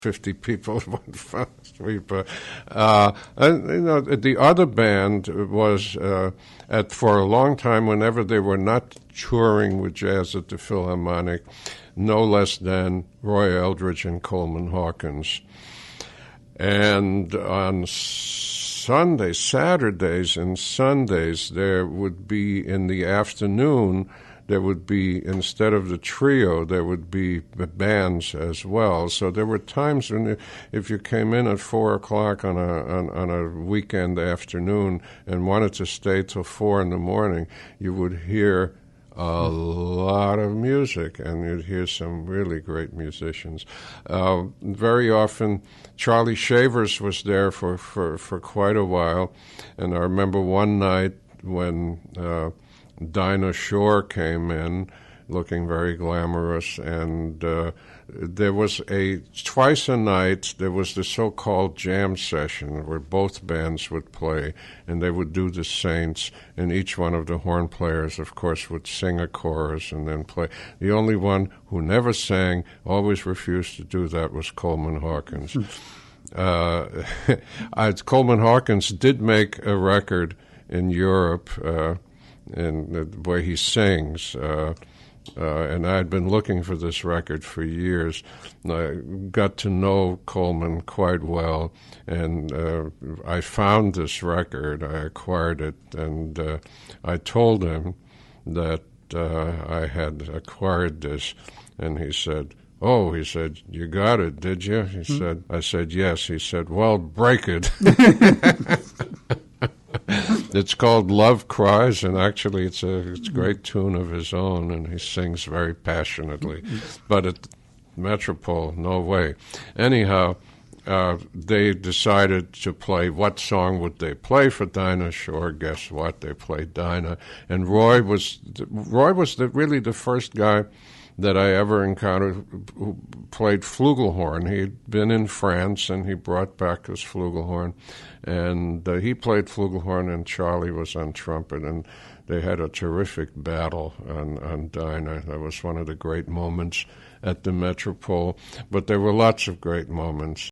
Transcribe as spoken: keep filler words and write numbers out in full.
fifty people at one street. But, uh, and, you know, the other band was, uh, at for a long time, whenever they were not touring with jazz at the Philharmonic, no less than Roy Eldridge and Coleman Hawkins. And on Sundays, Saturdays and Sundays, there would be in the afternoon, there would be, instead of the trio, there would be bands as well. So there were times when if you came in at four o'clock on a on, on a weekend afternoon and wanted to stay till four in the morning, you would hear a lot of music, and you'd hear some really great musicians. Uh, very often, Charlie Shavers was there for, for, for quite a while, and I remember one night when uh, Dinah Shore came in, looking very glamorous, and uh, there was a, twice a night, there was the so-called jam session where both bands would play, and they would do the Saints, and each one of the horn players, of course, would sing a chorus and then play. The only one who never sang, always refused to do that, was Coleman Hawkins. uh, I, Coleman Hawkins did make a record in Europe, uh, in the way he sings, uh, Uh, and I'd been looking for this record for years. I got to know Coleman quite well, and uh, I found this record. I acquired it, and uh, I told him that uh, I had acquired this, and he said, "Oh," he said, "you got it, did you?" He mm-hmm. said, I said, "Yes." He said, "Well, break it." It's called Love Cries, and actually it's a, it's a great tune of his own, and he sings very passionately. But at Metropole, no way. Anyhow, uh, they decided to play, what song would they play for Dinah Shore? Guess what? They played Dinah. And Roy was, Roy was the, really the first guy that I ever encountered who played flugelhorn. He'd been in France, and he brought back his flugelhorn. And uh, he played flugelhorn, and Charlie was on trumpet, and they had a terrific battle on, on Dinah. That was one of the great moments at the Metropole. But there were lots of great moments.